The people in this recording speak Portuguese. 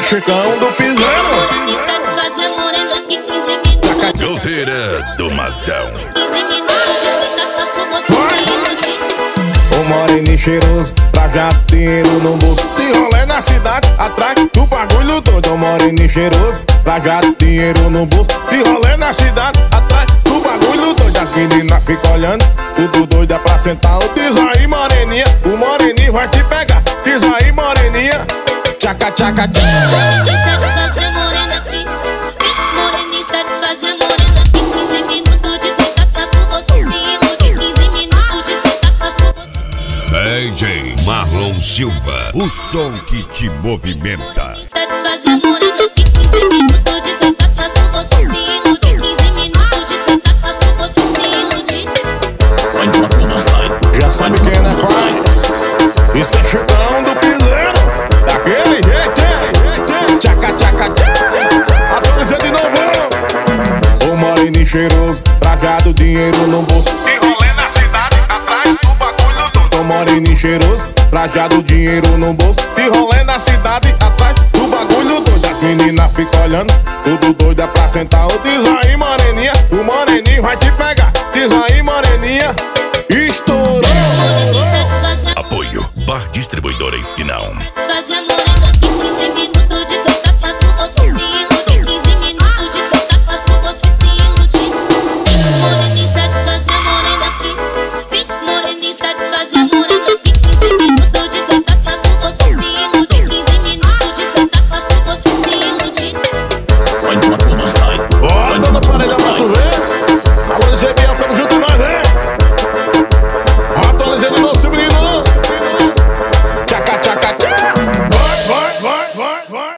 Chicão do piseiro. Satisfazer morena aqui 15 minutos. Dozeira do Mazão. 15 minutos de sentar, faço você iludir. O moreninho cheiroso, trajado, dinheiro no bolso, de rolê na cidade, atrás do bagulho todo. O moreninho cheiroso, trajado, dinheiro no bolso, de rolê na cidade, atrás do bagulho todo. As meninas ficam olhando, tudo doida pra sentar. Diz aí, moreninha, o moreninho vai te pegar. Diz aí, moreninha, tchaca, tchaca, tchaca. Moreninho satisfazer morena aqui. Moreninho satisfazer morena aqui. 15 minutos de sentar, faço você iludir. 15 minutos de sentar, faço você iludir. DJ Marlon Silva, o som que te movimenta. Satisfazer morena aqui. 15 minutos de sentar, faço você iludir. 15 minutos de sentar, faço você iludir. Já sabe quem é pai? Isso é Chicão do piseiro, daquele jeito, hein? Tchaca, tchaca, tchaca. Atualiza de novo. O moreninho cheiroso, trajado, dinheiro no bolso, de rolê na cidade, atrás do bagulho todo. O moreninho cheiroso, trajado, dinheiro no bolso, de rolê na cidade, atrás do bagulho todo. As meninas ficam olhando, tudo doida pra sentar. Diz aí, moreninha, o moreninho vai te pegar. Diz aí, moreninha, estourou. Moreninho satisfazer. Apoio Bar Distribuidora Espinal. Satisfazer